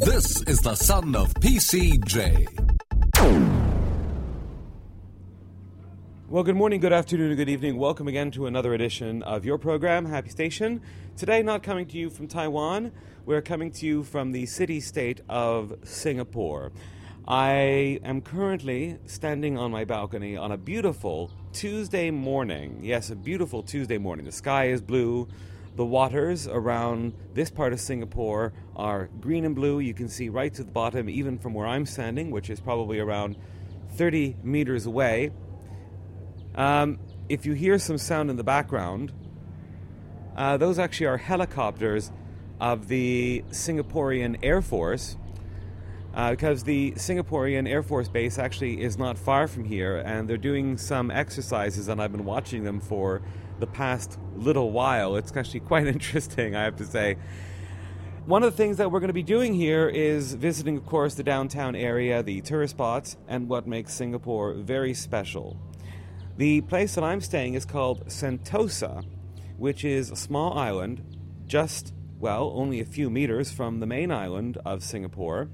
This is the son of PCJ. Well, good morning, good afternoon, and good evening. Welcome again to another edition of your program, Happy Station. Today, not coming to you from Taiwan, we're coming to you from the city-state of Singapore. I am currently standing on my balcony on a beautiful Tuesday morning. Yes, a beautiful Tuesday morning. The sky is blue. The waters around this part of Singapore are green and blue. You can see right to the bottom, even from where I'm standing, which is probably around 30 meters away. If you hear some sound in the background, those actually are helicopters of the Singaporean Air Force, because the Singaporean Air Force Base actually is not far from here, and they're doing some exercises, and I've been watching them for the past little while. It's actually quite interesting, I have to say. One of the things that we're going to be doing here is visiting, of course, the downtown area, the tourist spots, and what makes Singapore very special. The place that I'm staying is called Sentosa, which is a small island just, only a few meters from the main island of Singapore.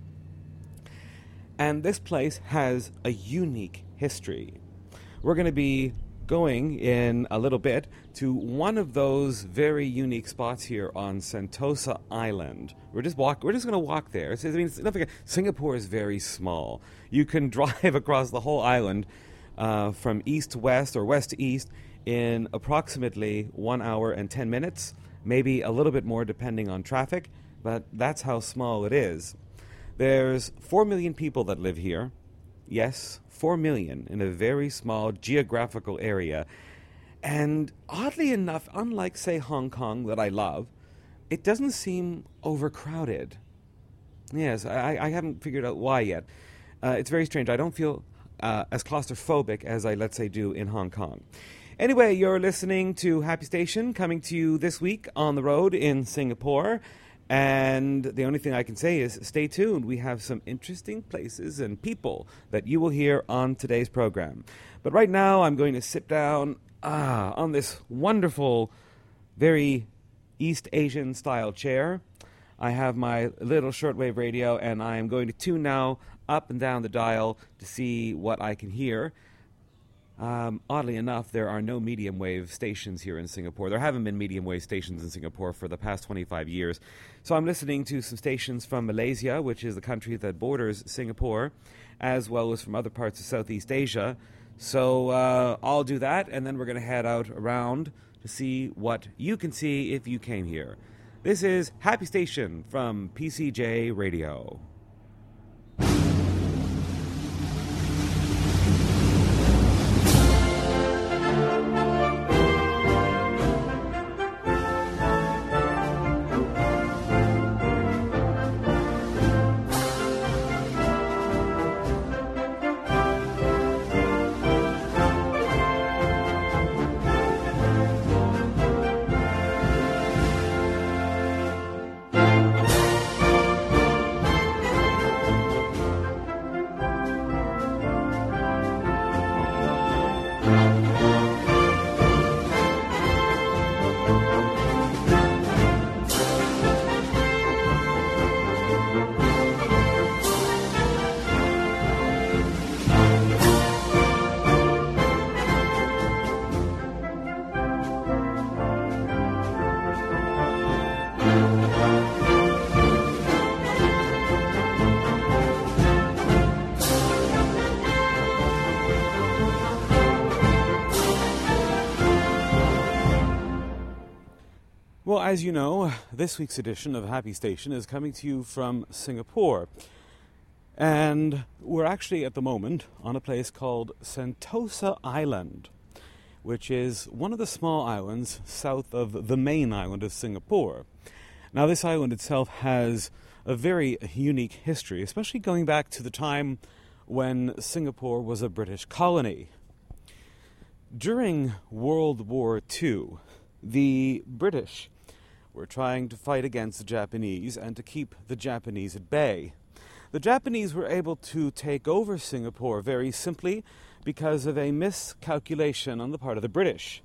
And this place has a unique history. We're going to be going in a little bit to one of those very unique spots here on Sentosa Island. We're just going to walk there. Singapore is very small. You can drive across the whole island from east to west or west to east in approximately 1 hour and 10 minutes, maybe a little bit more depending on traffic, but that's how small it is. There's 4 million people that live here. Yes, 4 million in a very small geographical area. And oddly enough, unlike, say, Hong Kong that I love, it doesn't seem overcrowded. Yes, I haven't figured out why yet. It's very strange. I don't feel as claustrophobic as I, let's say, do in Hong Kong. Anyway, you're listening to Happy Station, coming to you this week on the road in Singapore. And the only thing I can say is stay tuned. We have some interesting places and people that you will hear on today's program. But right now, I'm going to sit down on this wonderful, very East Asian style chair. I have my little shortwave radio, and I am going to tune now up and down the dial to see what I can hear. Oddly enough, there are no medium wave stations here in Singapore. There haven't been medium wave stations in Singapore for the past 25 years. So I'm listening to some stations from Malaysia, which is the country that borders Singapore, as well as from other parts of Southeast Asia. So I'll do that, and then we're going to head out around to see what you can see if you came here. This is Happy Station from PCJ Radio. Well, as you know, this week's edition of Happy Station is coming to you from Singapore. And we're actually at the moment on a place called Sentosa Island, which is one of the small islands south of the main island of Singapore. Now, this island itself has a very unique history, especially going back to the time when Singapore was a British colony. During World War II, the British were trying to fight against the Japanese and to keep the Japanese at bay. The Japanese were able to take over Singapore very simply because of a miscalculation on the part of the British.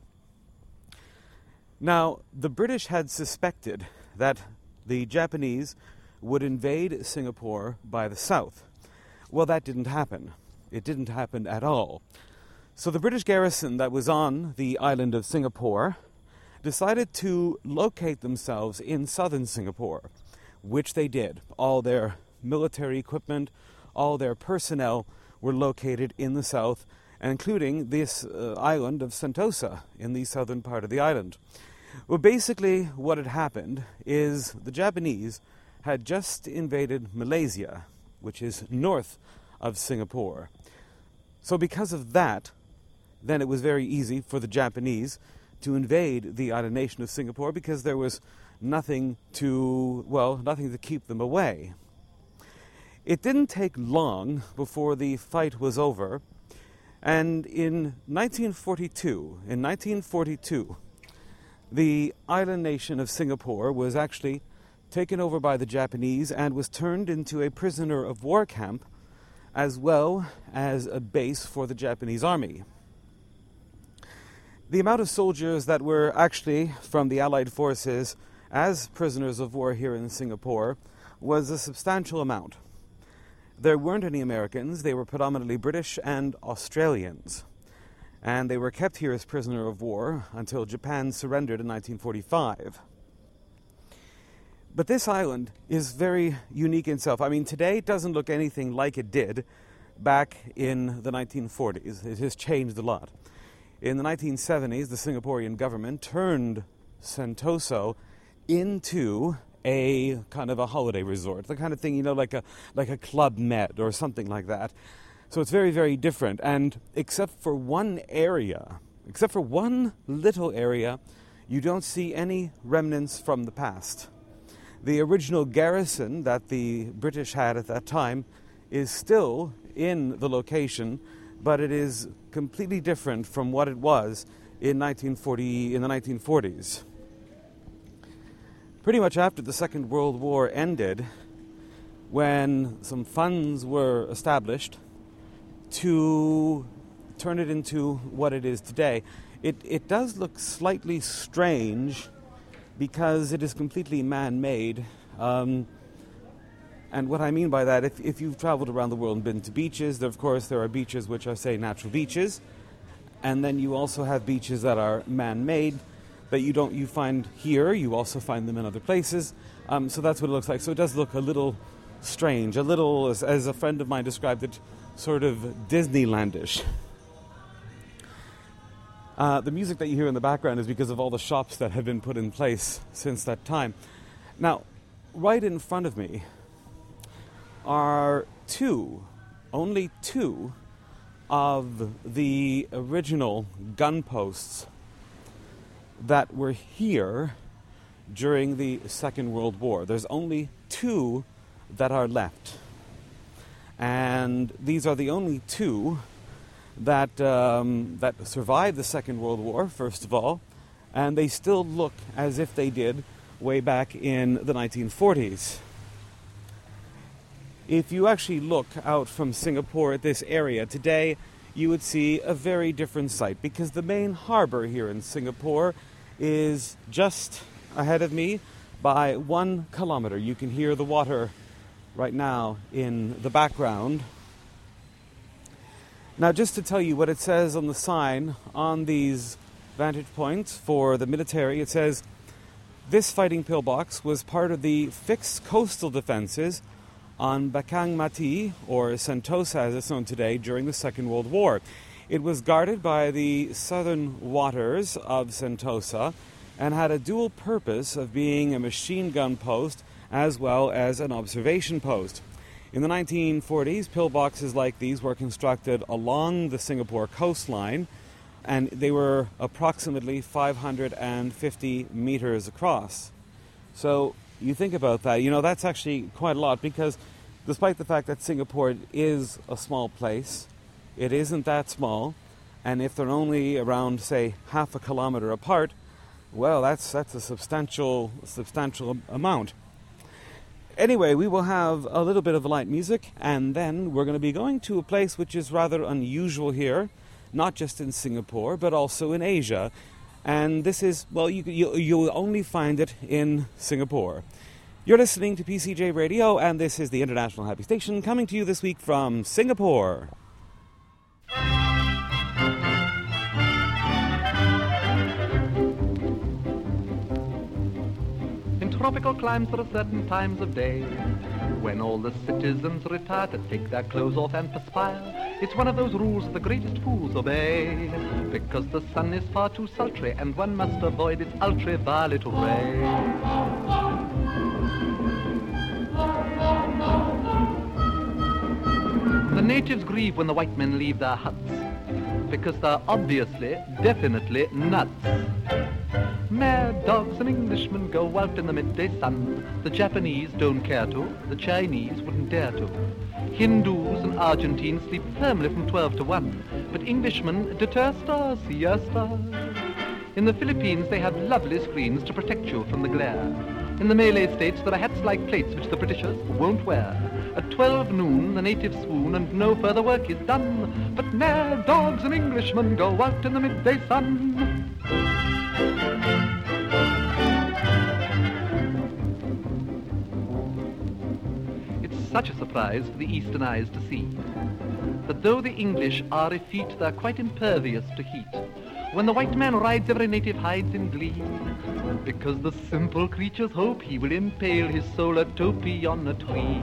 Now, the British had suspected that the Japanese would invade Singapore by the south. Well, that didn't happen. It didn't happen at all. So the British garrison that was on the island of Singapore decided to locate themselves in southern Singapore, which they did. All their military equipment, all their personnel were located in the south, including this island of Sentosa in the southern part of the island. Well, basically what had happened is the Japanese had just invaded Malaysia, which is north of Singapore. So because of that, then it was very easy for the Japanese to invade the island nation of Singapore because there was nothing to keep them away. It didn't take long before the fight was over, and in 1942, the island nation of Singapore was actually taken over by the Japanese and was turned into a prisoner of war camp, as well as a base for the Japanese army. The amount of soldiers that were actually from the Allied forces as prisoners of war here in Singapore was a substantial amount. There weren't any Americans, they were predominantly British and Australians. And they were kept here as prisoner of war until Japan surrendered in 1945. But this island is very unique in itself. I mean, today it doesn't look anything like it did back in the 1940s. It has changed a lot. In the 1970s, the Singaporean government turned Sentosa into a kind of a holiday resort, the kind of thing, like a Club Med or something like that. So it's very, very different. And except for one little area, you don't see any remnants from the past. The original garrison that the British had at that time is still in the location, but it is completely different from what it was in the 1940s. Pretty much after the Second World War ended, when some funds were established to turn it into what it is today, it does look slightly strange because it is completely man-made. And what I mean by that, if you've traveled around the world and been to beaches, of course there are beaches which are, say, natural beaches, and then you also have beaches that are man-made that you find here. You also find them in other places. So that's what it looks like. So it does look a little strange, a little, as a friend of mine described it, sort of Disneylandish. The music that you hear in the background is because of all the shops that have been put in place since that time. Now, right in front of me are only two of the original gun posts that were here during the Second World War. There's only two that are left. And these are the only two that survived the Second World War, first of all, and they still look as if they did way back in the 1940s. If you actually look out from Singapore at this area today, you would see a very different sight, because the main harbor here in Singapore is just ahead of me by 1 kilometer. You can hear the water right now in the background. Now, just to tell you what it says on the sign on these vantage points for the military, it says, "This fighting pillbox was part of the fixed coastal defenses on Bakang Mati, or Sentosa as it's known today, during the Second World War. It was guarded by the southern waters of Sentosa and had a dual purpose of being a machine gun post as well as an observation post. In the 1940s, pillboxes like these were constructed along the Singapore coastline, and they were approximately 550 meters across." So you think about that, that's actually quite a lot, because despite the fact that Singapore is a small place, it isn't that small, and if they're only around, say, half a kilometer apart, well, that's a substantial amount. Anyway, we will have a little bit of light music, and then we're going to be going to a place which is rather unusual here, not just in Singapore, but also in Asia. And this is, well, you'll only find it in Singapore. You're listening to PCJ Radio, and this is the International Happy Station, coming to you this week from Singapore. In tropical climes there are certain times of day when all the citizens retire to take their clothes off and perspire. It's one of those rules the greatest fools obey, because the sun is far too sultry and one must avoid its ultraviolet ray. The natives grieve when the white men leave their huts, because they're obviously, definitely nuts. Mad dogs and Englishmen go out in the midday sun. The Japanese don't care to, the Chinese wouldn't dare to. Hindus and Argentines sleep firmly from 12 to 1, but Englishmen deter stars, siesta. In the Philippines they have lovely screens to protect you from the glare. In the Malay states there are hats like plates which the Britishers won't wear. At 12 noon the natives swoon and no further work is done, but mad dogs and Englishmen go out in the midday sun. It's such a surprise for the eastern eyes to see that though the English are effete, they're quite impervious to heat. When the white man rides, every native hides in glee, because the simple creatures hope he will impale his solar topee on a tree.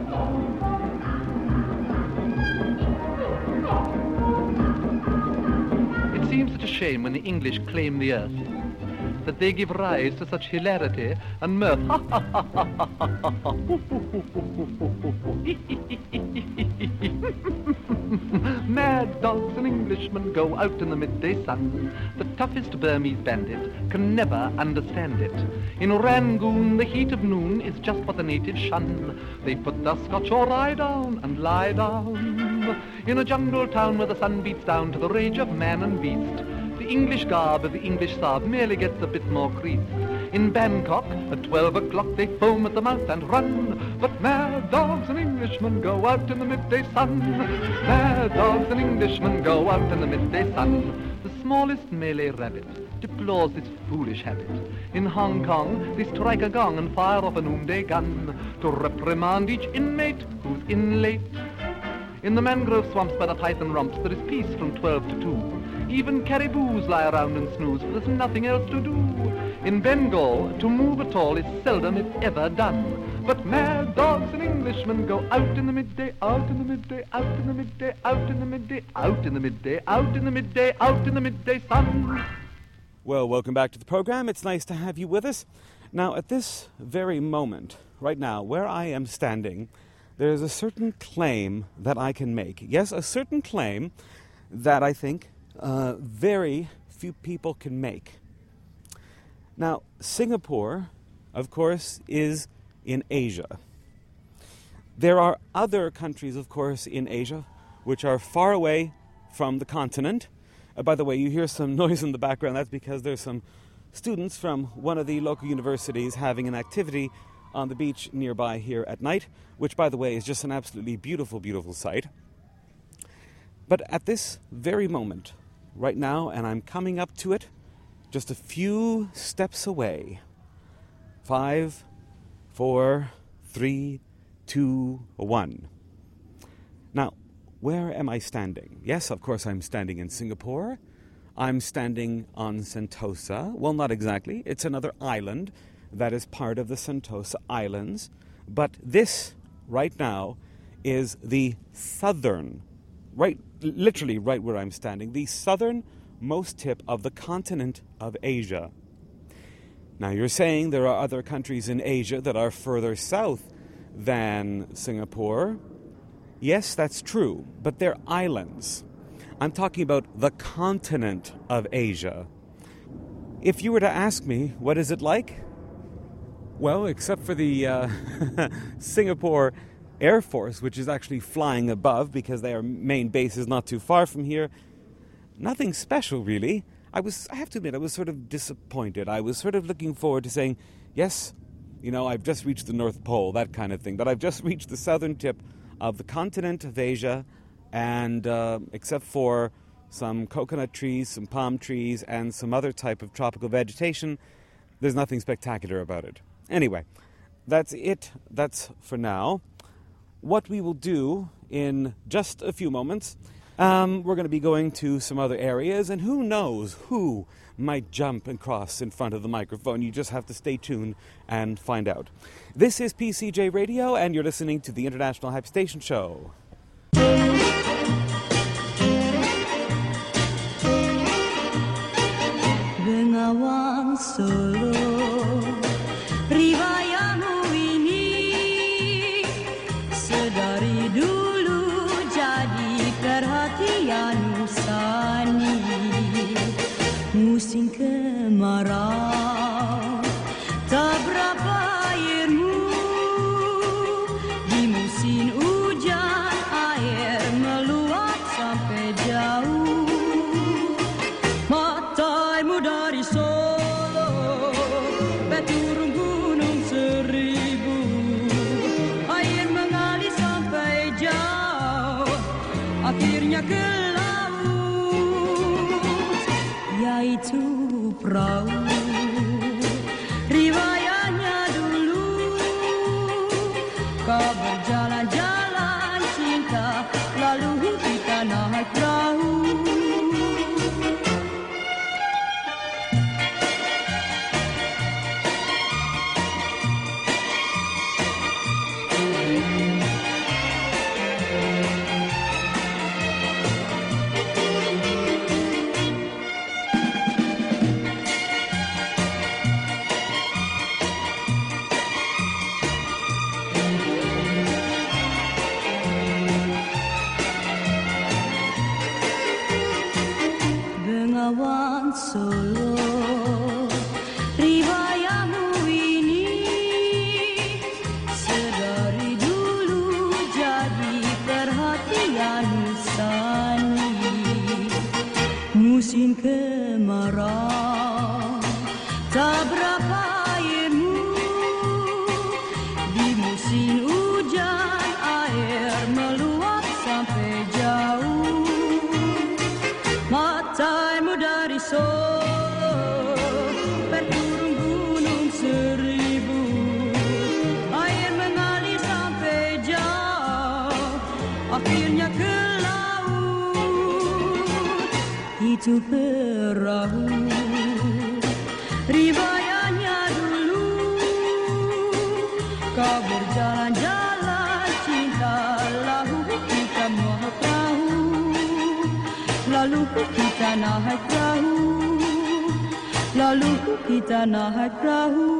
It seems such a shame when the English claim the earth, that they give rise to such hilarity and mirth. Mad dogs and Englishmen go out in the midday sun. The toughest Burmese bandit can never understand it. In Rangoon, the heat of noon is just what the natives shun. They put their Scotch or rye down and lie down. In a jungle town where the sun beats down to the rage of man and beast, the English garb of the English Sab merely gets a bit more creased. In Bangkok, at 12 o'clock they foam at the mouth and run, but mad dogs and Englishmen go out in the midday sun. Mad dogs and Englishmen go out in the midday sun. The smallest Malay rabbit deplores this foolish habit. In Hong Kong, they strike a gong and fire off a noonday gun to reprimand each inmate who's in late. In the mangrove swamps by the python romps, there is peace from 12 to 2. Even caribous lie around and snooze, for there's nothing else to do. In Bengal, to move at all is seldom if ever done. But mad dogs and Englishmen go out in the midday, out in the midday, out in the midday, out in the midday, out in the midday, out in the midday, out in the midday sun. Well, welcome back to the program. It's nice to have you with us. Now, at this very moment, right now, where I am standing, there is a certain claim that I can make. Yes, a certain claim that I think very few people can make. Now, Singapore, of course, is in Asia. There are other countries, of course, in Asia, which are far away from the continent. By the way, you hear some noise in the background. That's because there's some students from one of the local universities having an activity on the beach nearby here at night, which, by the way, is just an absolutely beautiful, beautiful sight. But at this very moment, right now, and I'm coming up to it, just a few steps away. 5, 4, 3, 2, 1. Now, where am I standing? Yes, of course, I'm standing in Singapore. I'm standing on Sentosa. Well, not exactly. It's another island that is part of the Sentosa Islands. But this, right now, is the southern, literally right where I'm standing, the southernmost tip of the continent of Asia. Now, you're saying there are other countries in Asia that are further south than Singapore. Yes, that's true, but they're islands. I'm talking about the continent of Asia. If you were to ask me, what is it like? Well, except for the Singapore Air Force, which is actually flying above because their main base is not too far from here, nothing special, really. I have to admit, I was sort of disappointed. I was sort of looking forward to saying, yes, you know, I've just reached the North Pole, that kind of thing. But I've just reached the southern tip of the continent of Asia, and except for some coconut trees, some palm trees, and some other type of tropical vegetation, there's nothing spectacular about it. Anyway, that's it. That's for now. What we will do in just a few moments, we're going to be going to some other areas, and who knows who might jump and cross in front of the microphone. You just have to stay tuned and find out. This is PCJ Radio, and you're listening to the International Hype Station Show. Bengawan Solo, riwayatmu ini sedari dulu jadi perhatian Sani. Musim kemarau tak berapa airmu, di musim hujan air meluap sampai jauh. Mataimu dari Solo, turun gunung seribu, air mengalir sampai jauh, akhirnya ke laut, yaitu perahu. Riwayatnya dulu, kau berjalan-jalan cinta, lalu kita naik perahu. Bengawan Solo, riwayatmu ini sedari dulu jadi perhatian Sani. Musim kemarau tak berapa airmu, di musim hujan air meluap sampai jauh. Mataimu dari Solo, turun gunung seribu, air mengalir sampai jauh, akhirnya ke laut, itu perahu. Riwayatnya dulu, kau berjalan-jalan cinta, lalu kita naik perahu, lalu kita naik perahu, lalu kita naik perahu.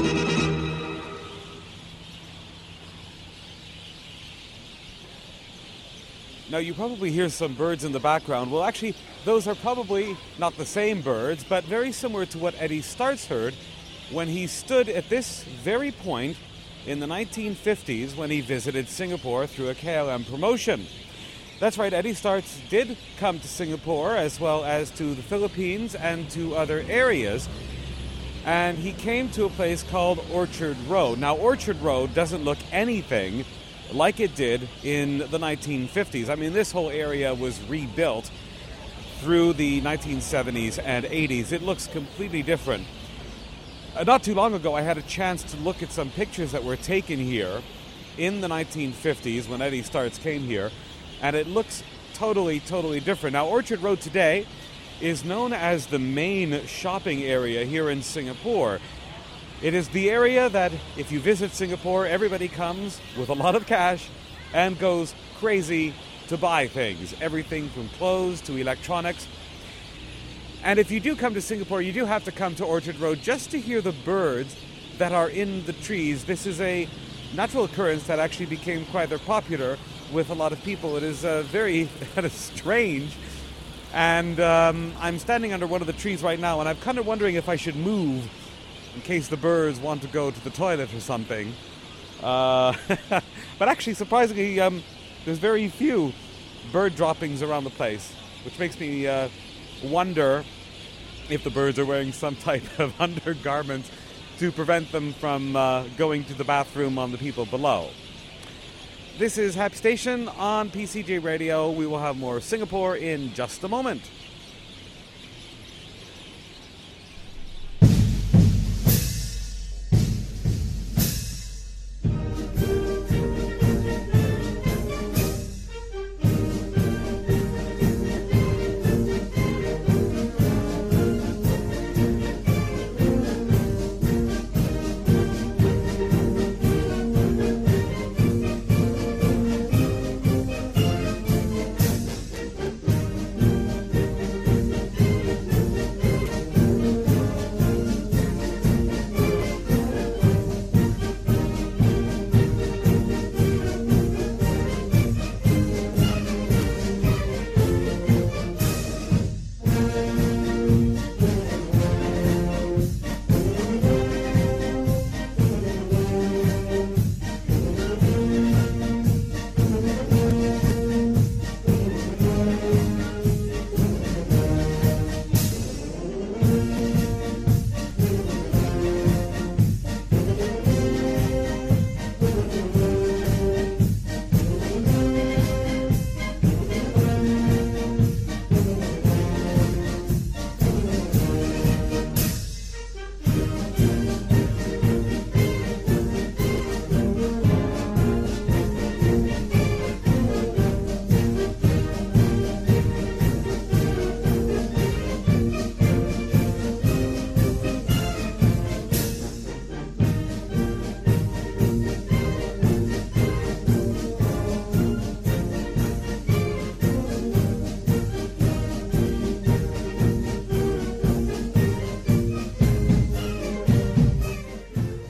Now, you probably hear some birds in the background. Well, actually, those are probably not the same birds, but very similar to what Eddie Starts heard when he stood at this very point in the 1950s when he visited Singapore through a KLM promotion. That's right, Eddie Starts did come to Singapore as well as to the Philippines and to other areas. And he came to a place called Orchard Road. Now, Orchard Road doesn't look anything like it did in the 1950s. I mean, this whole area was rebuilt through the 1970s and 80s. It looks completely different. Not too long ago, I had a chance to look at some pictures that were taken here in the 1950s when Eddie Starts came here, and it looks totally different. Now, Orchard Road today is known as the main shopping area here in Singapore. It is the area that, if you visit Singapore, everybody comes with a lot of cash and goes crazy to buy things. Everything from clothes to electronics. And if you do come to Singapore, you do have to come to Orchard Road just to hear the birds that are in the trees. This is a natural occurrence that actually became quite popular with a lot of people. It is very strange. And I'm standing under one of the trees right now, and I'm kind of wondering if I should move in case the birds want to go to the toilet or something. But actually, surprisingly, there's very few bird droppings around the place, which makes me wonder if the birds are wearing some type of undergarments to prevent them from going to the bathroom on the people below. This is Hype Station on PCJ Radio. We will have more Singapore in just a moment.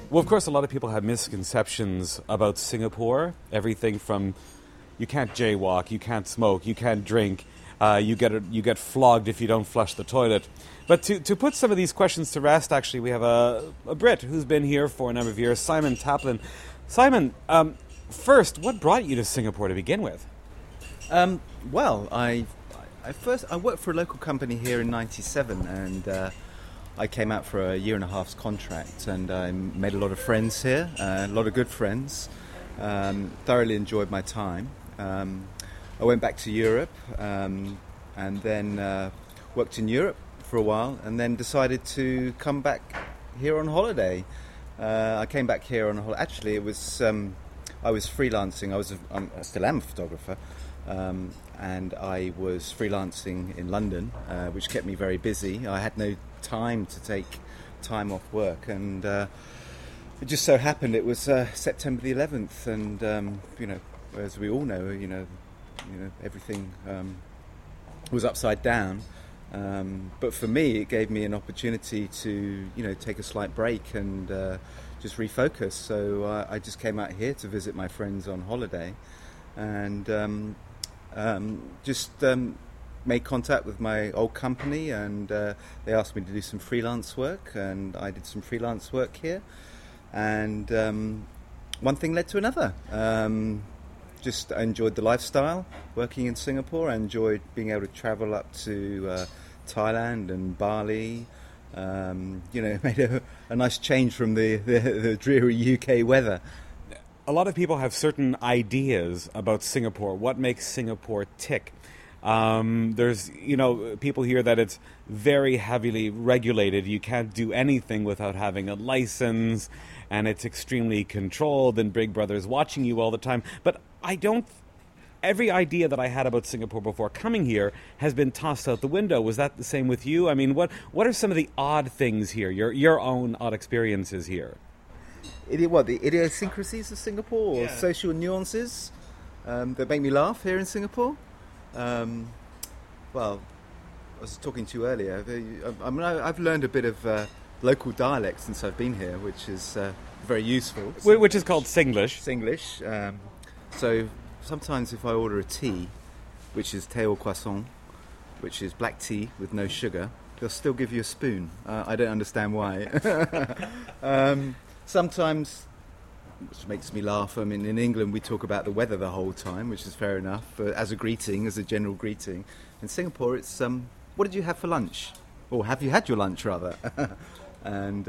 Well, of course, a lot of people have misconceptions about Singapore. Everything from you can't jaywalk, you can't smoke, you can't drink, you get flogged if you don't flush the toilet. But to put some of these questions to rest, actually, we have a Brit who's been here for a number of years, Simon Taplin. Simon, first, what brought you to Singapore to begin with? Well, I worked for a local company here in '97, and I came out for a year and a half's contract, and I made a lot of friends here, a lot of good friends. Thoroughly enjoyed my time. I went back to Europe, and then worked in Europe for a while, and then decided to come back here on holiday. I came back here on holiday. Actually, it was I was freelancing. I still am a photographer. And I was freelancing in London, which kept me very busy. I had no time to take time off work, and it just so happened it was September the 11th, and as we all know, everything was upside down. But for me, it gave me an opportunity to take a slight break and just refocus. So I just came out here to visit my friends on holiday, and just made contact with my old company, and they asked me to do some freelance work, and I did some freelance work here, and one thing led to another. Just enjoyed the lifestyle working in Singapore. I enjoyed being able to travel up to Thailand and Bali. Made a nice change from the dreary UK weather. A lot of people have certain ideas about Singapore. What makes Singapore tick? There's, people hear that it's very heavily regulated. You can't do anything without having a license, and it's extremely controlled, and Big Brother's watching you all the time. But every idea that I had about Singapore before coming here has been tossed out the window. Was that the same with you? I mean, what are some of the odd things here, your own odd experiences here? The idiosyncrasies of Singapore, or social nuances that make me laugh here in Singapore? Well, I was talking to you earlier. I've learned a bit of local dialect since I've been here, which is very useful. Which is called Singlish. Singlish. So sometimes if I order a tea, which is thé au croissant, which is black tea with no sugar, they'll still give you a spoon. I don't understand why. Sometimes, which makes me laugh, I mean, in England we talk about the weather the whole time, which is fair enough, as a greeting, as a general greeting. In Singapore it's, what did you have for lunch? Or have you had your lunch, rather? And,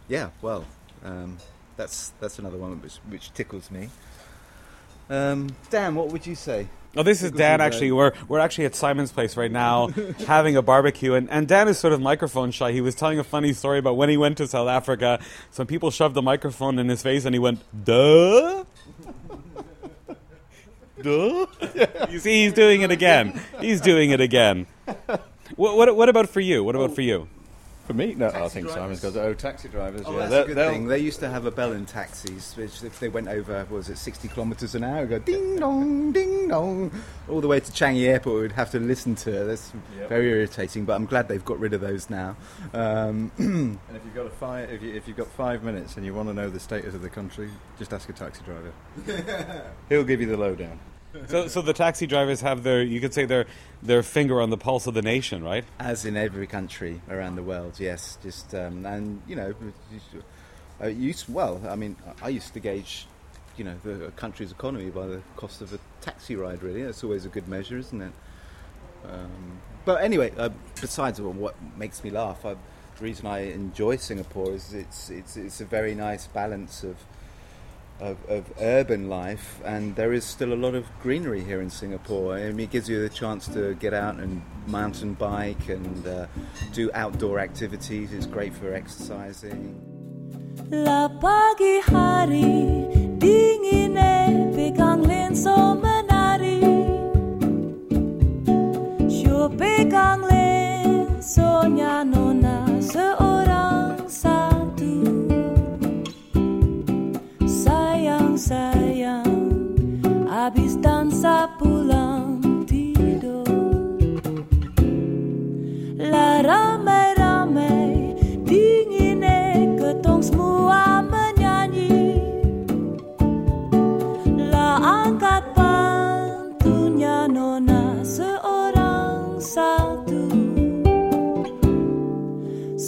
that's another one which tickles me. Dan, what would you say? Oh, this is Dan, actually. We're actually at Simon's place right now having a barbecue. And Dan is sort of microphone shy. He was telling a funny story about when he went to South Africa. Some people shoved the microphone in his face and he went, duh? Duh? You see, he's doing it again. What about for you? For me? No, I think Simon's got taxi drivers. Oh, that's a good thing. They used to have a bell in taxis, which if they went over, 60 kilometres an hour, it would go ding dong, all the way to Changi Airport. We'd have to listen to it. That's very irritating, but I'm glad they've got rid of those now. And if you've got 5 minutes and you want to know the status of the country, just ask a taxi driver. He'll give you the lowdown. So the taxi drivers have their finger on the pulse of the nation, right? As in every country around the world, yes. Just I used to gauge, the country's economy by the cost of a taxi ride. Really, that's always a good measure, isn't it? But anyway, besides what makes me laugh, the reason I enjoy Singapore is it's a very nice balance of urban life, and there is still a lot of greenery here in Singapore. I mean, it gives you the chance to get out and mountain bike and do outdoor activities. It's great for exercising. La pagi hari dingin pegang lenso menari, Syur pegang lensonya nona seorang satu. Sayang, habis dansa pulang tidur. La ramai-ramai dingin ketong semua menyanyi.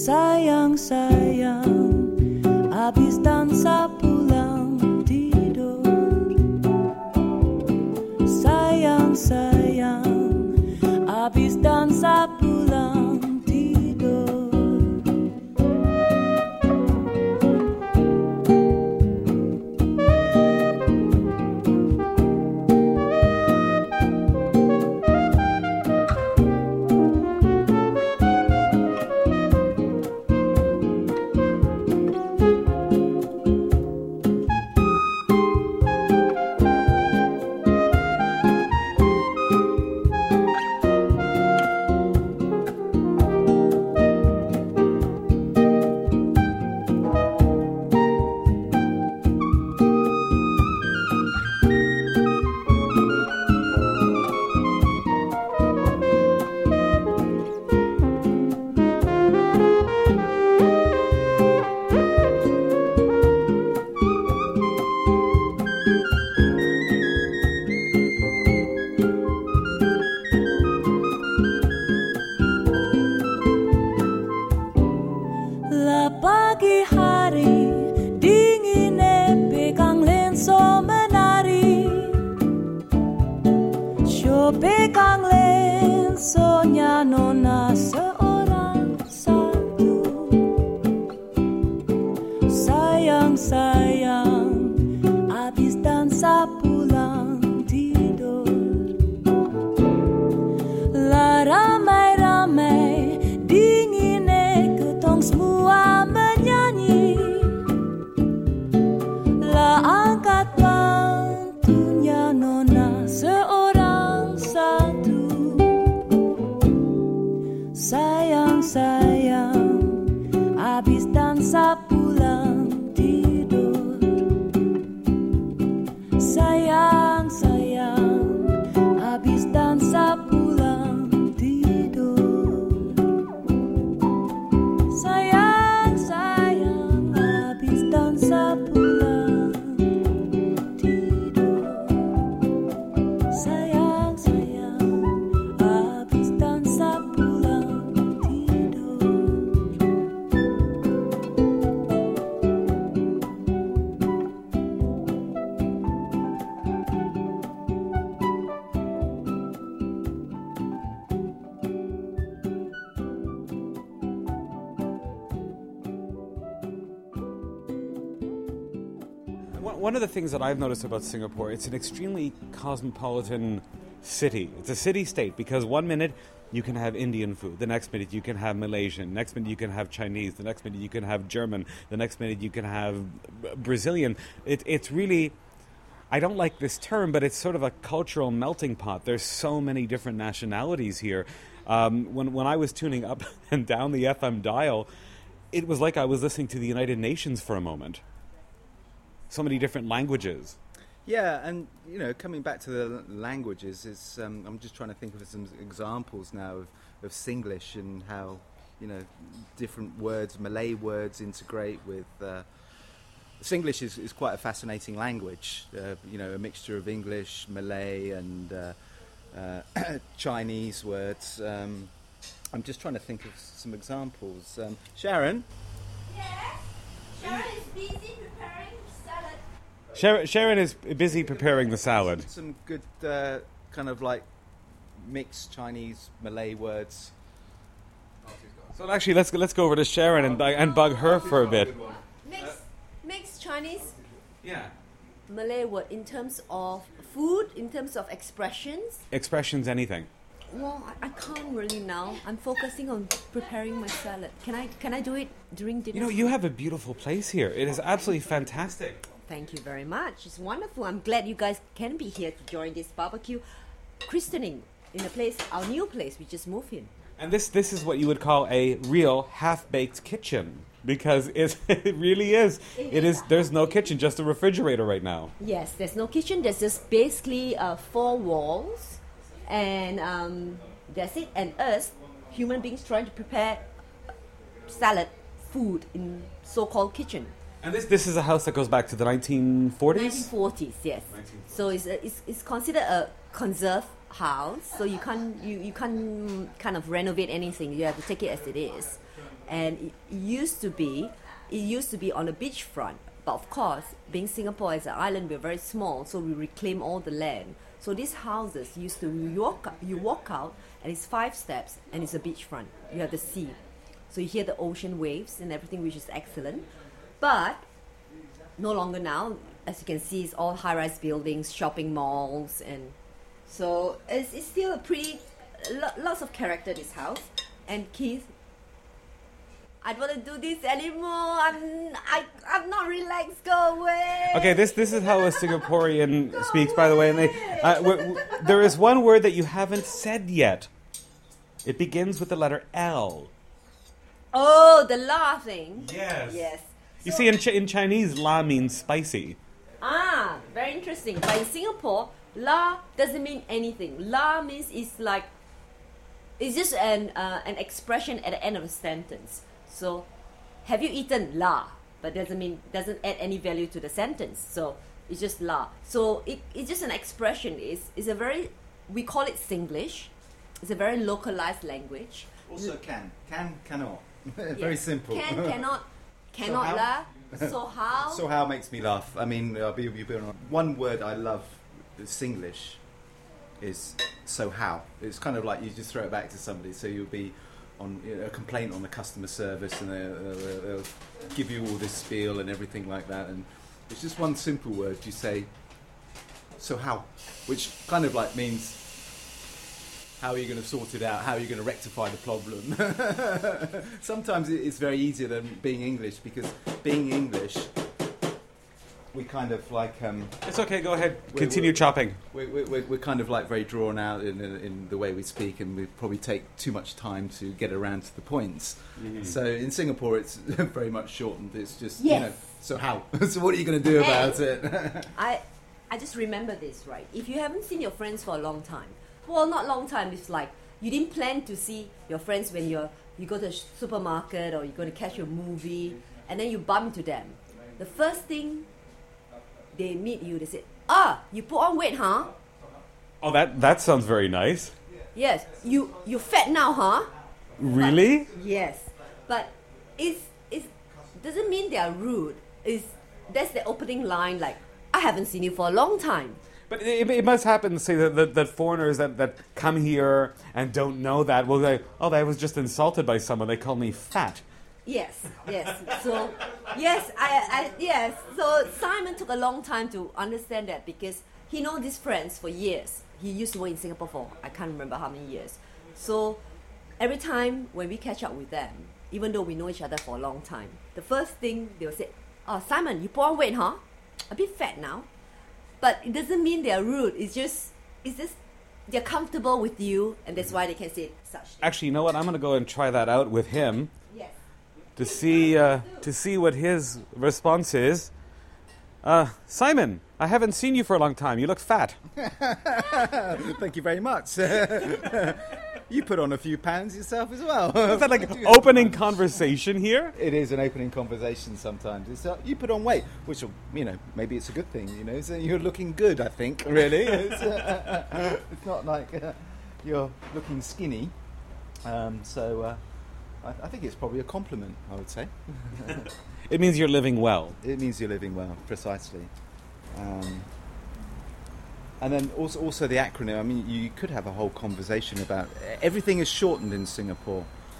Sayang, sayang, habis dansa pulang tidur. Sayang, sayang, habis dansa pulang tidur. La pagi hari dingin pegang lenso menari. Syo pegang lensonya nona seorang satu. Sayang, sayang, habis dansa pulang tidur. La ramai-ramai dingin ketong semua menyanyi. La angkat pantunya nona seorang satu. Sayang, sayang, habis dansa pulang tidur. Sayang, sayang, habis dansa pulang tidur. Sayang, sayang, habis dansa pulang tidur. Sayang, sayang, habis dansa pulang tidur. One of the things that I've noticed about Singapore, it's an extremely cosmopolitan city. It's a city-state because one minute you can have Indian food, the next minute you can have Malaysian, next minute you can have Chinese, the next minute you can have German, the next minute you can have Brazilian. It's really, I don't like this term, but it's sort of a cultural melting pot. There's so many different nationalities here. When I was tuning up and down the FM dial, it was like I was listening to the United Nations for a moment. So many different languages. Yeah, and coming back to the languages, is I'm just trying to think of some examples now of Singlish and how different words, Malay words, integrate with. Singlish is quite a fascinating language. A mixture of English, Malay, and Chinese words. I'm just trying to think of some examples. Sharon. Yes, Sharon is busy preparing salad. Sharon is busy preparing the salad. Some good kind of like mixed Chinese Malay words. So actually, let's go over to Sharon and bug her for a bit. Mixed Chinese Yeah. Malay word in terms of food, in terms of expressions. Expressions, anything. Well, I can't really now. I'm focusing on preparing my salad. Can I do it during dinner? You have a beautiful place here. It is absolutely fantastic. Thank you very much. It's wonderful. I'm glad you guys can be here to join this barbecue christening in a place, our new place we just moved in. And this is what you would call a real half-baked kitchen, because it really is. It is. There's no kitchen, just a refrigerator right now. Yes, there's no kitchen. There's just basically 4 walls, and that's it. And us, human beings, trying to prepare salad, food in so-called kitchen. And this is a house that goes back to the 1940s? 1940s, yes. 1940s. So it's considered a conserved house, so you can't kind of renovate anything. You have to take it as it is. and it used to be on the beachfront. But of course, being Singapore as an island, we're very small, so we reclaim all the land. So these houses used to you walk out, and it's 5 steps, and it's a beachfront. You have the sea, so you hear the ocean waves and everything, which is excellent. But no longer now. As you can see, it's all high-rise buildings, shopping malls, and so it's still a pretty lots of character, this house. And Keith, I don't want to do this anymore. I'm not relaxed. Go away. Okay, this is how a Singaporean speaks, by the way. And there is one word that you haven't said yet. It begins with the letter L. Oh, the la thing. Yes. Yes. You see, in Chinese, la means spicy. Ah, very interesting. But in Singapore, la doesn't mean anything. La means it's just an expression at the end of a sentence. So, have you eaten la? But doesn't add any value to the sentence. So it's just la. So it's just an expression. It's a very, we call it Singlish. It's a very localized language. Also cannot. Very Yes. simple. Cannot how? la. So how? So how makes me laugh. I mean, I'll be honest. One word I love, Singlish, is so how. It's kind of like you just throw it back to somebody. So you'll be on a complaint on the customer service, and they'll give you all this spiel and everything like that. And it's just one simple word. You say, so how, which kind of like means, how are you going to sort it out? How are you going to rectify the problem? Sometimes it's very easier than being English, because being English, we kind of like... It's okay, go ahead. Continue chopping. We're kind of like very drawn out in the way we speak, and we probably take too much time to get around to the points. Mm-hmm. So in Singapore, it's very much shortened. It's just, Yes. so how? So what are you going to do about it? I just remember this, right? If you haven't seen your friends for a long time, well, not long time, it's like you didn't plan to see your friends when you go to a supermarket or you go to catch a movie, and then you bump into them. The first thing they meet you, they say, you put on weight, huh? Oh, that sounds very nice. Yes. You fat now, huh? Really? But, yes. But it doesn't mean they are rude. That's the opening line, like, I haven't seen you for a long time. But it must happen, say, that foreigners that come here and don't know that will say, oh, I was just insulted by someone. They called me fat. Yes. So, yes. So Simon took a long time to understand that, because he knows these friends for years. He used to work in Singapore for, I can't remember how many years. So every time when we catch up with them, even though we know each other for a long time, the first thing they will say, Simon, you put on weight, huh? A bit fat now. But it doesn't mean they're rude. It's just they're comfortable with you, and that's why they can say such things. Actually, you know what? I'm going to go and try that out with him Yes. to see what his response is. Simon, I haven't seen you for a long time. You look fat. Thank you very much. You put on a few pounds yourself as well. Is that like opening conversation here? It is an opening conversation sometimes. It's, you put on weight, which, maybe it's a good thing, So you're looking good, I think, really. It's not like you're looking skinny. I think it's probably a compliment, I would say. It means you're living well. It means you're living well, precisely. And then also the acronym. I mean, you could have a whole conversation about... Everything is shortened in Singapore.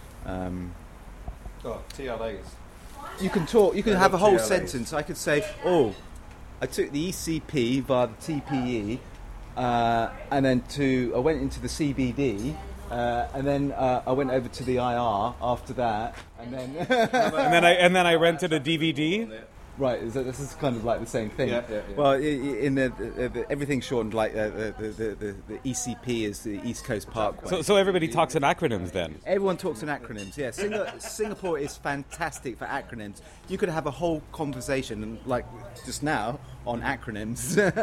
TLAs. You can talk. You can have a whole TLAs. sentence. I could say, I took the ECP via the TPE, and then I went into the CBD, and then I went over to the IR after that, and then and then I rented a DVD. Right, this is kind of like the same thing. Yeah. Well, in everything's shortened. Like the ECP is the East Coast Parkway. So everybody talks in acronyms then. Everyone talks in acronyms. Yeah, Singapore is fantastic for acronyms. You could have a whole conversation, like just now, on acronyms.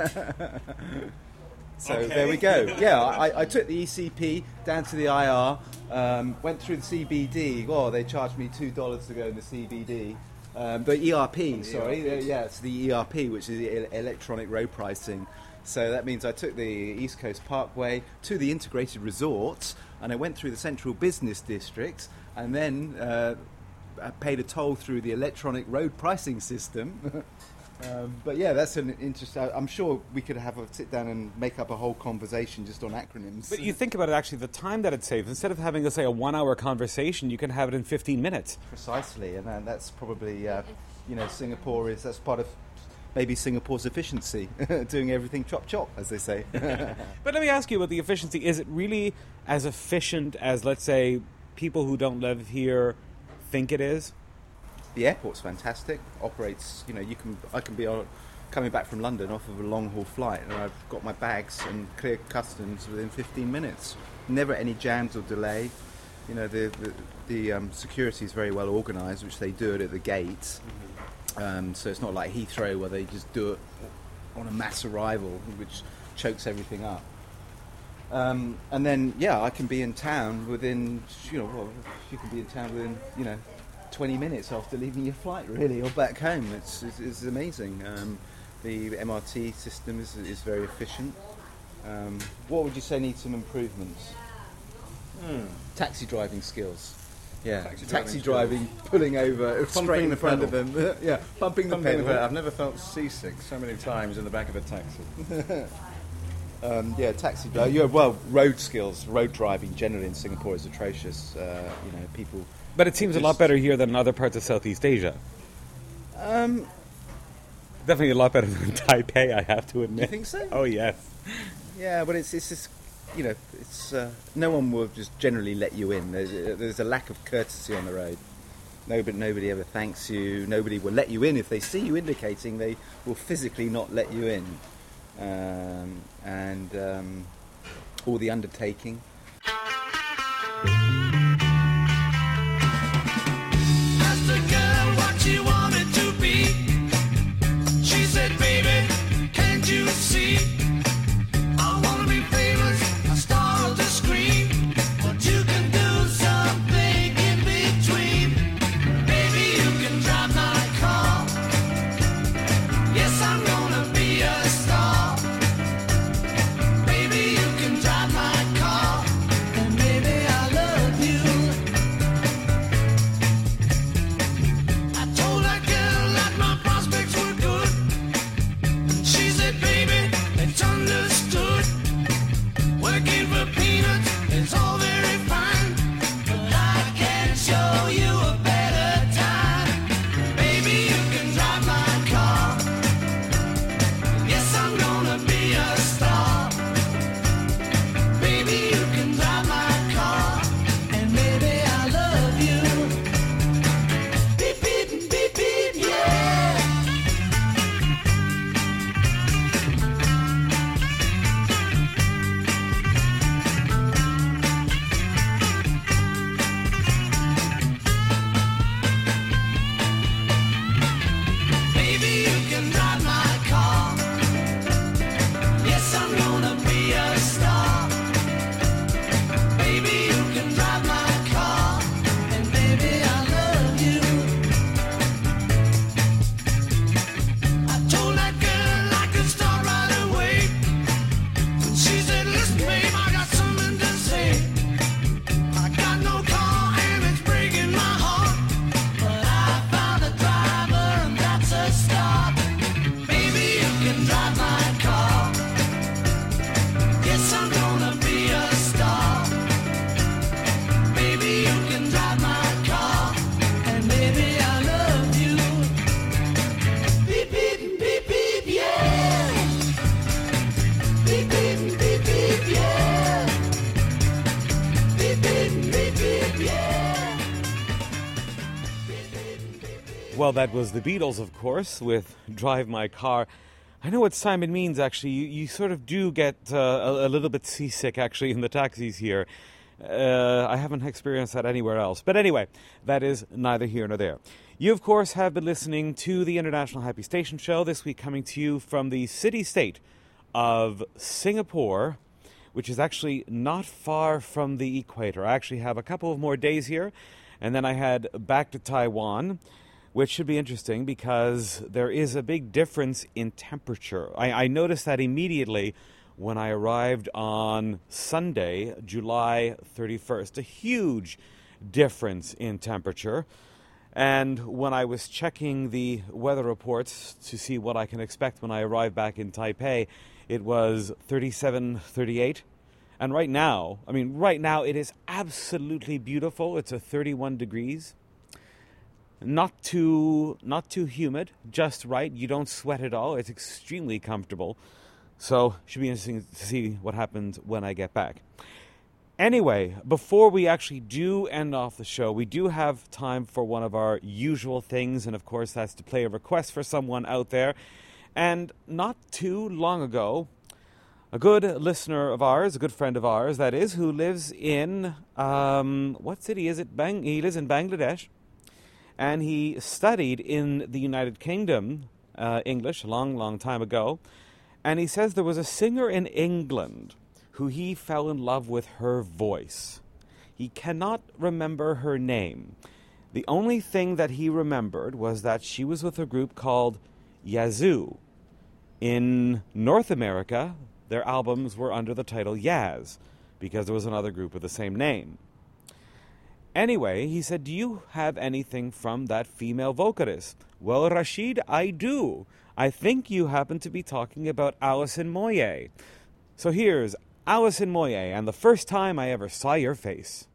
So There we go. Yeah, I took the ECP down to the IR, went through the CBD. Oh, they charged me $2 to go in the CBD. The ERP, sorry. It's the ERP, which is the electronic road pricing. So that means I took the East Coast Parkway to the integrated resort, and I went through the central business district, and then paid a toll through the electronic road pricing system. But yeah, that's an interesting. I'm sure we could have a sit down and make up a whole conversation just on acronyms. But you think about it, actually, the time that it saves. Instead of having, let's say, a 1 hour conversation, you can have it in 15 minutes. Precisely, and that's probably Singapore that's part of maybe Singapore's efficiency, doing everything chop chop, as they say. But let me ask you about the efficiency. Is it really as efficient as, let's say, people who don't live here think it is? The airport's fantastic. Operates, I can be coming back from London off of a long haul flight, and I've got my bags and clear customs within 15 minutes. Never any jams or delay. The security is very well organised, which they do it at the gates. So it's not like Heathrow where they just do it on a mass arrival, which chokes everything up. And then, I can be in town within, you can be in town within, 20 minutes after leaving your flight, really, or back home. It's amazing. The MRT system is very efficient. What would you say needs some improvements? Taxi driving skills. Yeah, taxi driving, pulling over, straight in front of them. Bumping the pedal. I've never felt seasick so many times in the back of a taxi. Taxi driving. Road skills, road driving generally in Singapore is atrocious. People. But it seems a lot better here than in other parts of Southeast Asia. Definitely a lot better than Taipei, I have to admit. You think so? Oh, yes. Yeah, but it's just, no one will just generally let you in. There's a lack of courtesy on the road. Nobody ever thanks you. Nobody will let you in if they see you indicating. They will physically not let you in. All the undertaking. Asked the girl what she wanted to be. She said, baby, can't you see? I wanna be famous, a star of the screen. But you can do something in between. Baby, you can drive my car. Yes, I'm gonna be a star. Baby, you can drive my car. And baby, I love you. I told that girl that my prospects were good. She said, baby, it's understood. Working for peanuts is all very fine, but I can show you a better time. Baby, you can drive my car. Yes, I'm gonna be a star. Baby, you can drive my car. And baby, I love you. Beep, beep, beep, beep, yeah. Baby, you can drive my car. Yes, I'm gonna be a star. Baby, you can drive my car. And baby, I love you. I told that girl I could start right away. She said, listen, babe, I got something to say. I got no car and it's breaking my heart, but I found a driver and that's a start. Baby, you can drive my car. Yes, I'm gonna be a star. Baby, you can drive my car. And baby, I love you. Beep, beep, beep, beep, yeah. Beep, beep, beep, beep, yeah. Beep, beep, beep, beep, yeah. Well, that was the Beatles, of course, with Drive My Car. I know what Simon means, actually. You sort of do get a little bit seasick, actually, in the taxis here. I haven't experienced that anywhere else. But anyway, that is neither here nor there. You, of course, have been listening to the International Happy Station Show, this week coming to you from the city-state of Singapore, which is actually not far from the equator. I actually have a couple of more days here, and then I head back to Taiwan, which should be interesting because there is a big difference in temperature. I noticed that immediately when I arrived on Sunday, July 31st. A huge difference in temperature. And when I was checking the weather reports to see what I can expect when I arrive back in Taipei, it was 37, 38. And right now it is absolutely beautiful. It's a 31 degrees. Not too humid, just right. You don't sweat at all. It's extremely comfortable. So, should be interesting to see what happens when I get back. Anyway, before we actually do end off the show, we do have time for one of our usual things, and of course that's to play a request for someone out there. And not too long ago, a good listener of ours, a good friend of ours, that is, who lives in, what city is it? He lives in Bangladesh, and he studied in the United Kingdom, English, a long, long time ago, and he says there was a singer in England who he fell in love with her voice. He cannot remember her name. The only thing that he remembered was that she was with a group called Yazoo. In North America, their albums were under the title Yaz, because there was another group with the same name. Anyway, he said, do you have anything from that female vocalist? Well, Rashid, I do. I think you happen to be talking about Alison Moyet. So here's Alison Moyet, and the first time I ever saw your face.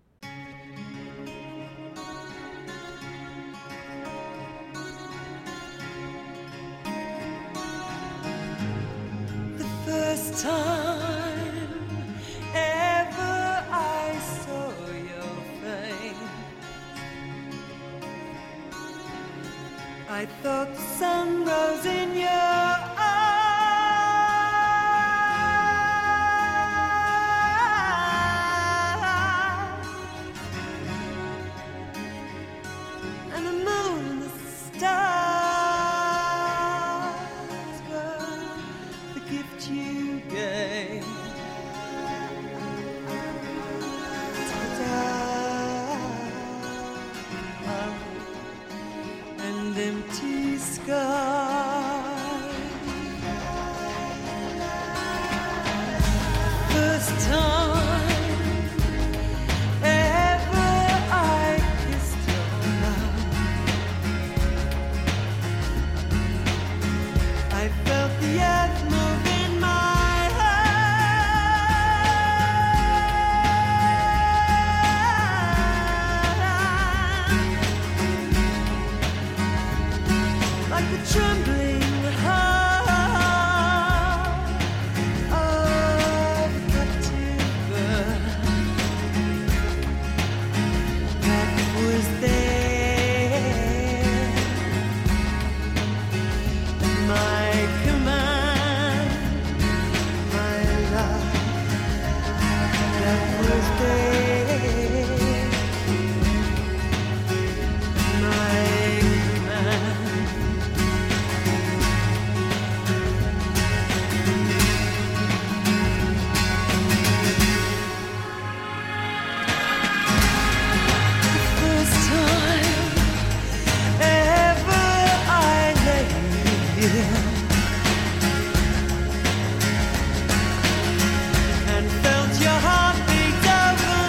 The first time ever I saw your face, I thought the sun rose in your eyes. Empty sky. First time ever I kissed your mouth, I felt the earth move in my like the trembling heart of a captive bird that was there at my command, my love that was there, my command. And felt your heartbeat over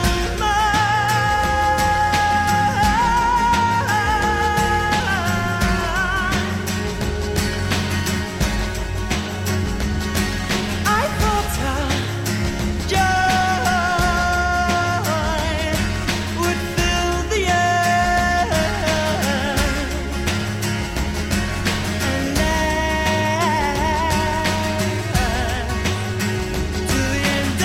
mine. I thought our joy would fill the air and to the end of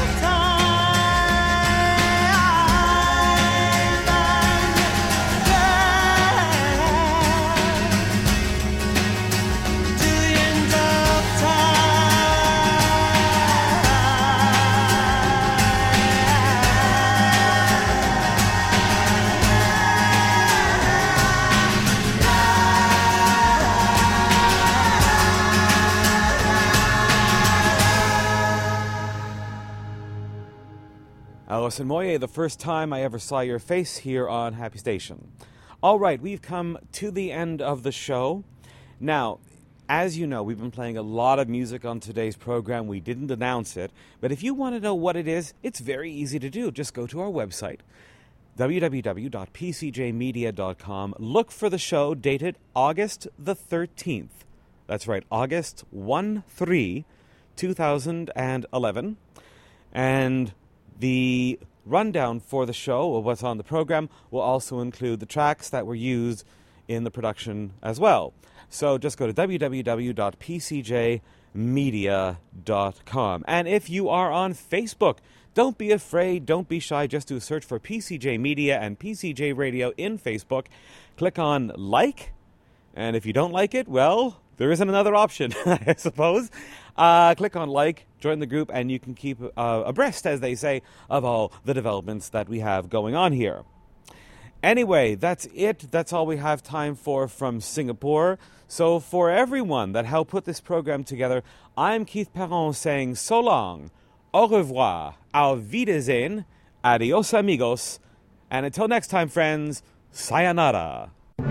Alison Moyet, the first time I ever saw your face here on Happy Station. All right, we've come to the end of the show. Now, as you know, we've been playing a lot of music on today's program. We didn't announce it, but if you want to know what it is, it's very easy to do. Just go to our website, www.pcjmedia.com. Look for the show dated August the 13th. That's right, August 1-3, 2011. And the rundown for the show, of what's on the program, will also include the tracks that were used in the production as well. So just go to www.pcjmedia.com. And if you are on Facebook, don't be afraid, don't be shy, just do a search for PCJ Media and PCJ Radio in Facebook. Click on like, and if you don't like it, well, there isn't another option, I suppose. Click on like, join the group, and you can keep abreast, as they say, of all the developments that we have going on here. Anyway, that's it. That's all we have time for from Singapore. So for everyone that helped put this program together, I'm Keith Perron saying so long, au revoir, auf Wiedersehen, adios amigos, and until next time, friends, sayonara.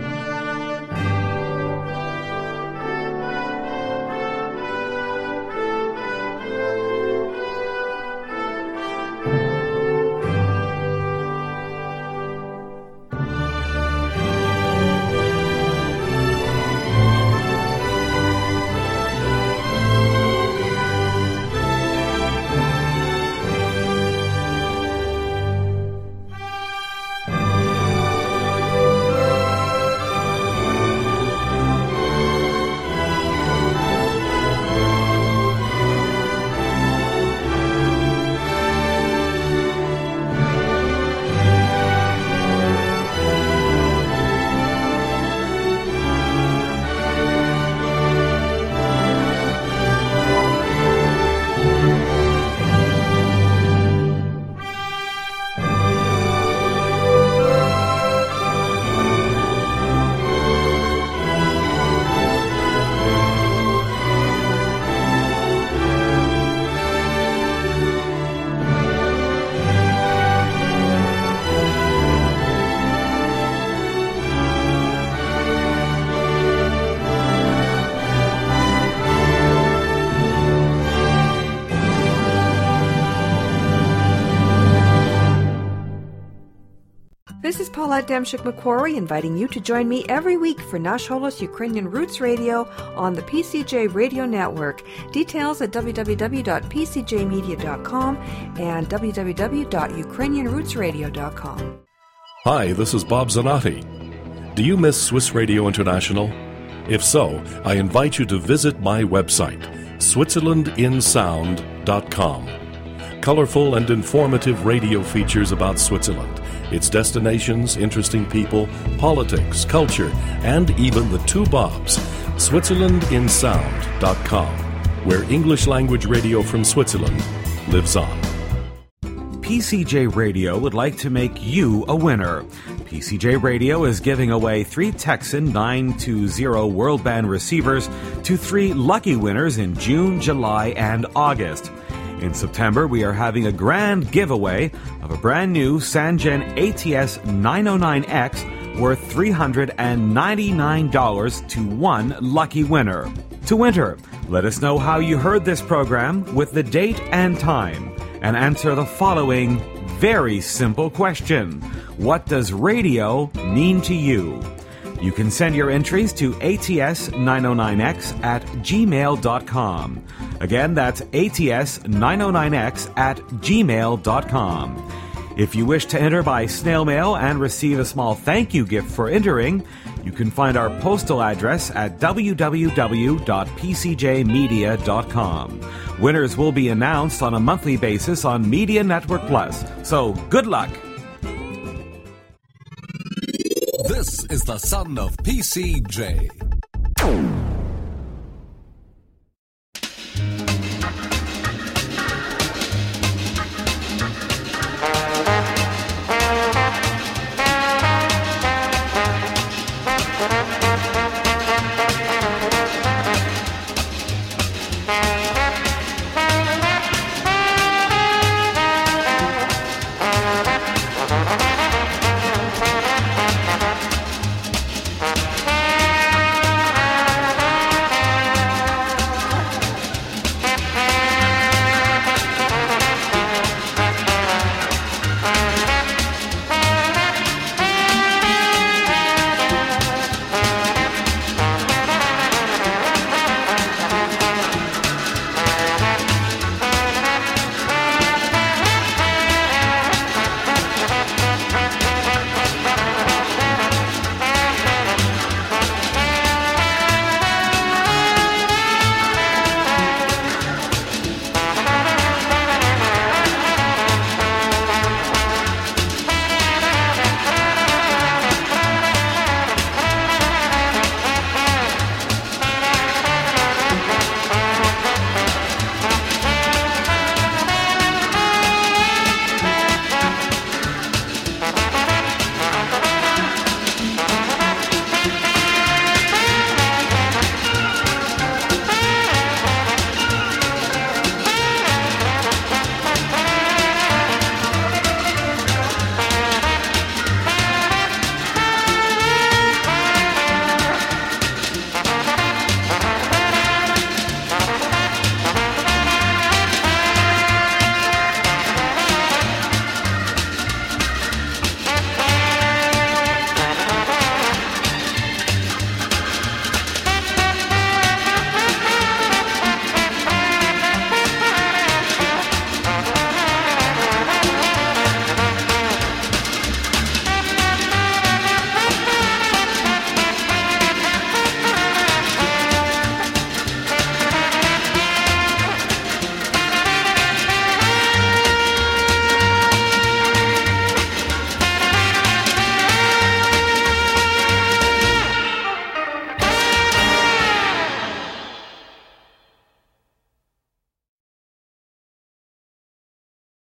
This is Paulette Demchik-McQuarrie inviting you to join me every week for Nash Holos Ukrainian Roots Radio on the PCJ Radio Network. Details at www.pcjmedia.com and www.ukrainianrootsradio.com. Hi, this is Bob Zanotti. Do you miss Swiss Radio International? If so, I invite you to visit my website, switzerlandinsound.com. Colorful and informative radio features about Switzerland, its destinations, interesting people, politics, culture, and even the two Bobs, switzerlandinsound.com, where English language radio from Switzerland lives on. PCJ Radio would like to make you a winner. PCJ Radio is giving away 3 Texan 920 World Band receivers to 3 lucky winners in June, July, and August. In September, we are having a grand giveaway of a brand new Sangen ATS 909X worth $399 to 1 lucky winner. To enter, let us know how you heard this program with the date and time, and answer the following very simple question. What does radio mean to you? You can send your entries to ats909x@gmail.com. Again, that's ats909x@gmail.com. If you wish to enter by snail mail and receive a small thank you gift for entering, you can find our postal address at www.pcjmedia.com. Winners will be announced on a monthly basis on Media Network Plus. So, good luck! This is the son of PCJ.